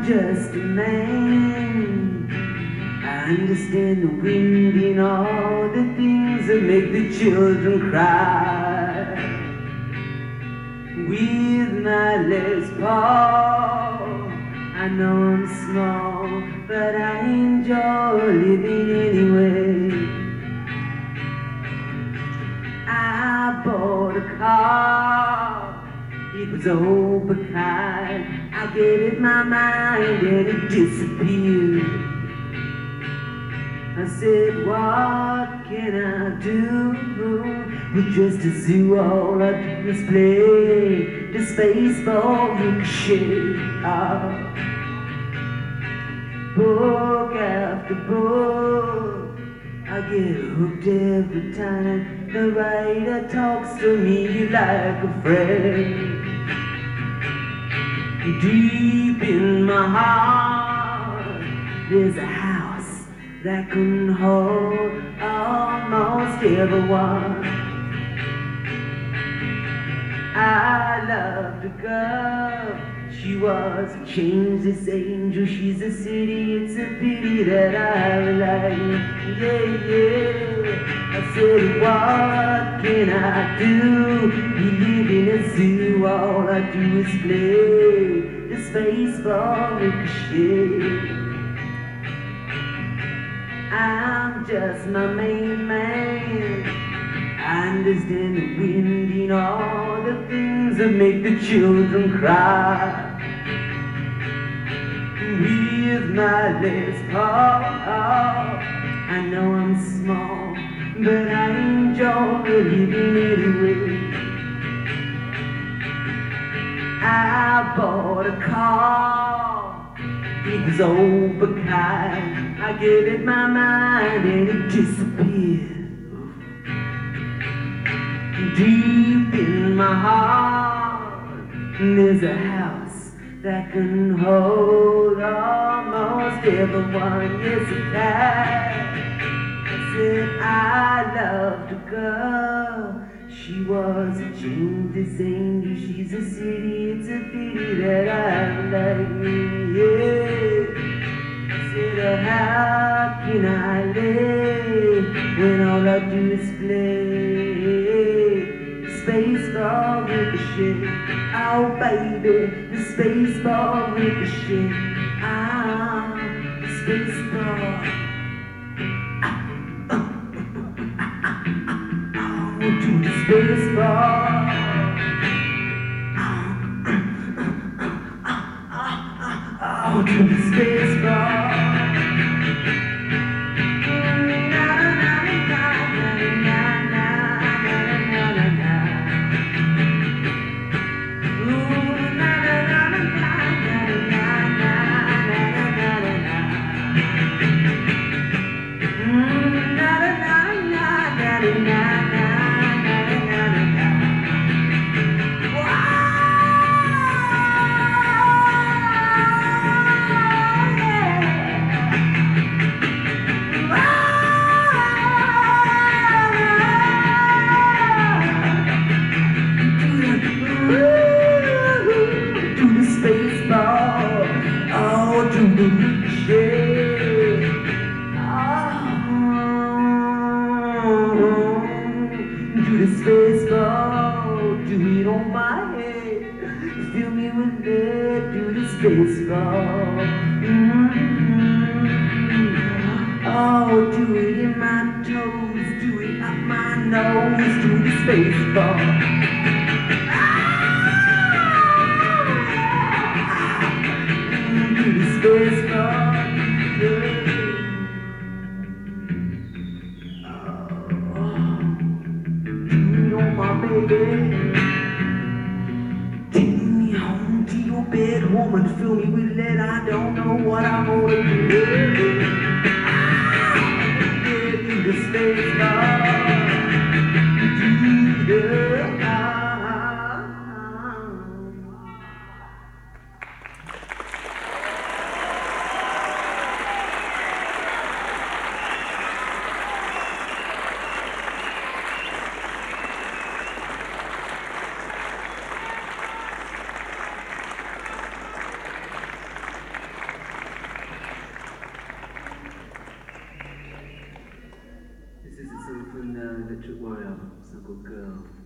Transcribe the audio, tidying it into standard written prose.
just a man. I understand the wind and all the things that make the children cry. With my Les Paul, I know I'm small, but I enjoy living anyway. I bought a car, it was old but kind. I gave it my mind and it disappeared. I said, what can I do with just a zoo? All I do is play the Spaceball Ricochet. Book after book, I get hooked every time the writer talks to me like a friend. Deep in my heart, there's a house that can hold almost everyone. I loved a girl, she was a changeless angel. She's a city, it's a pity that I like. Yeah, yeah. I said, what can I do? We live in a zoo, all I do is play the Spaceball Ricochet. I'm just my main man. I understand the wind and all the things that make the children cry. With my Les Paul, I know I'm small, but I enjoy living anyway. I bought a car, it was old but kind. I gave it my mind and it disappeared. Deep in my heart, there's a house that can hold almost everyone. Yes, it can. I said I loved a girl, she was a changeless angel. She's a city, it's a pity that I like. Yeah. I said, how can I live when all I do is play Spaceball Ricochet? Oh baby, the Spaceball Ricochet. Ah, the Spaceball. Oh, to the Spaceball. Oh, to the Spaceball. Spaceball. Oh, do it in my toes, do it up my nose, do the Spaceball. Do the Spaceball. Oh, do it on my baby. Bed woman, fill me with lead. I don't know what I'm gonna do. Do the Spaceball. Do the Electric Warrior, song called Girl.